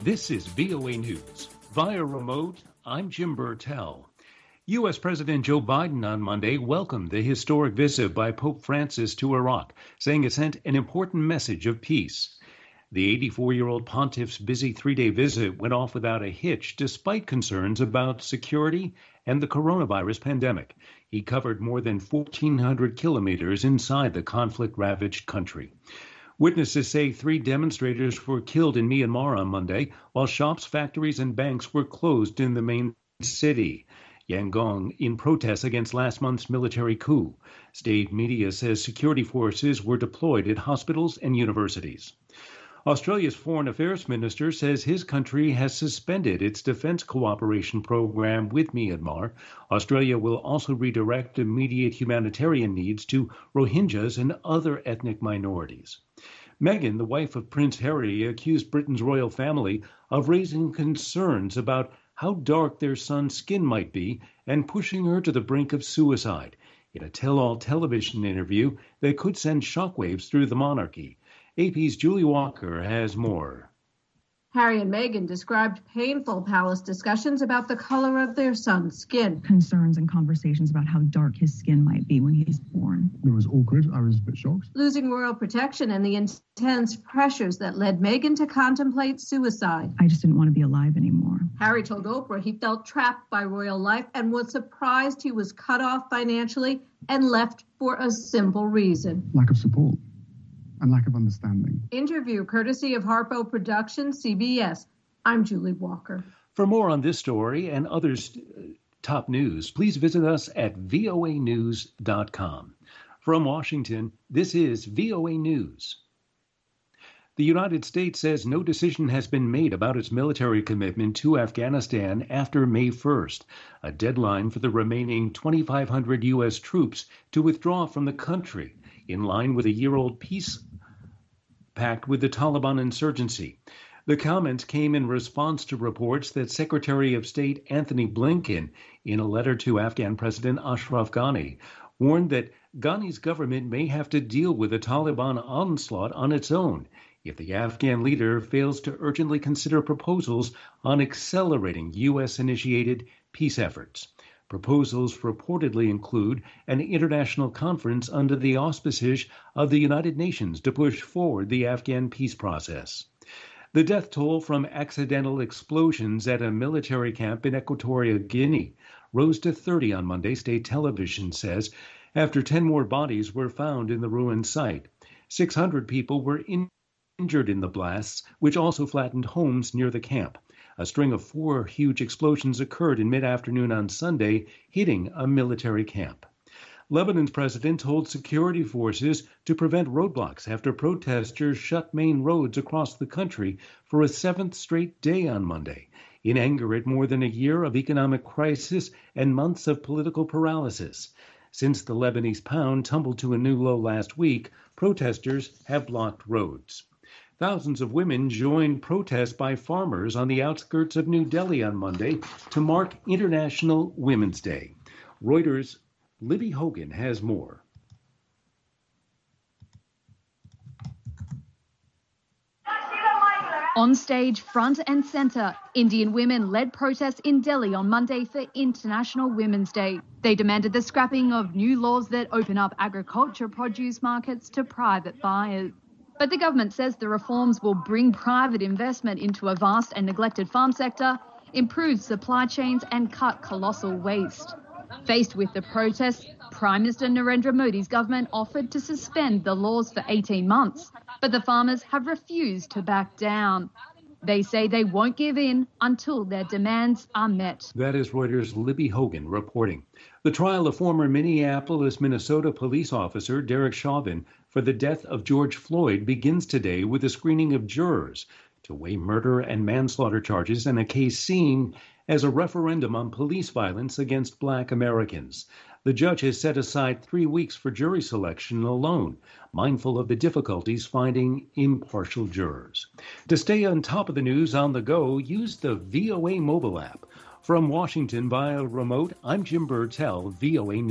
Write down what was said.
This is VOA News. Via remote, I'm Jim Burtell. U.S. President Joe Biden on Monday welcomed the historic visit by Pope Francis to Iraq, saying it sent an important message of peace. The 84-year-old pontiff's busy three-day visit went off without a hitch, despite concerns about security and the coronavirus pandemic. He covered more than 1,400 kilometers inside the conflict-ravaged country. Witnesses say 3 demonstrators were killed in Myanmar on Monday, while shops, factories, and banks were closed in the main city, Yangon, in protest against last month's military coup. State media says security forces were deployed at hospitals and universities. Australia's Foreign Affairs Minister says his country has suspended its defense cooperation program with Myanmar. Australia will also redirect immediate humanitarian needs to Rohingyas and other ethnic minorities. Meghan, the wife of Prince Harry, accused Britain's royal family of raising concerns about how dark their son's skin might be and pushing her to the brink of suicide in a tell-all television interview that could send shockwaves through the monarchy. AP's Julie Walker has more. Harry and Meghan described painful palace discussions about the color of their son's skin. Concerns and conversations about how dark his skin might be when he's born. It was awkward. I was a bit shocked. Losing royal protection and the intense pressures that led Meghan to contemplate suicide. I just didn't want to be alive anymore. Harry told Oprah he felt trapped by royal life and was surprised he was cut off financially and left for a simple reason. Lack of support. And lack of understanding. Interview courtesy of Harpo Productions, CBS. I'm Julie Walker. For more on this story and others' top news, please visit us at voanews.com. From Washington, this is VOA News. The United States says no decision has been made about its military commitment to Afghanistan after May 1st, a deadline for the remaining 2,500 U.S. troops to withdraw from the country, in line with a year-old peace pact with the Taliban insurgency. The comments came in response to reports that Secretary of State Anthony Blinken, in a letter to Afghan President Ashraf Ghani, warned that Ghani's government may have to deal with a Taliban onslaught on its own if the Afghan leader fails to urgently consider proposals on accelerating U.S.-initiated peace efforts. Proposals reportedly include an international conference under the auspices of the United Nations to push forward the Afghan peace process. The death toll from accidental explosions at a military camp in Equatorial Guinea rose to 30 on Monday, state television says, after 10 more bodies were found in the ruined site. 600 people were injured in the blasts, which also flattened homes near the camp. A string of 4 huge explosions occurred in mid-afternoon on Sunday, hitting a military camp. Lebanon's president told security forces to prevent roadblocks after protesters shut main roads across the country for a 7th straight day on Monday, in anger at more than a year of economic crisis and months of political paralysis. Since the Lebanese pound tumbled to a new low last week, protesters have blocked roads. Thousands of women joined protests by farmers on the outskirts of New Delhi on Monday to mark International Women's Day. Reuters' Libby Hogan has more. On stage, front and centre, Indian women led protests in Delhi on Monday for International Women's Day. They demanded the scrapping of new laws that open up agriculture produce markets to private buyers. But the government says the reforms will bring private investment into a vast and neglected farm sector, improve supply chains and cut colossal waste. Faced with the protests, Prime Minister Narendra Modi's government offered to suspend the laws for 18 months, but the farmers have refused to back down. They say they won't give in until their demands are met. That is Reuters' Libby Hogan reporting. The trial of former Minneapolis, Minnesota police officer Derek Chauvin for the death of George Floyd begins today with a screening of jurors to weigh murder and manslaughter charges in a case seen as a referendum on police violence against Black Americans. The judge has set aside 3 weeks for jury selection alone, mindful of the difficulties finding impartial jurors. To stay on top of the news on the go, use the VOA mobile app. From Washington via remote, I'm Jim Burtell, VOA News.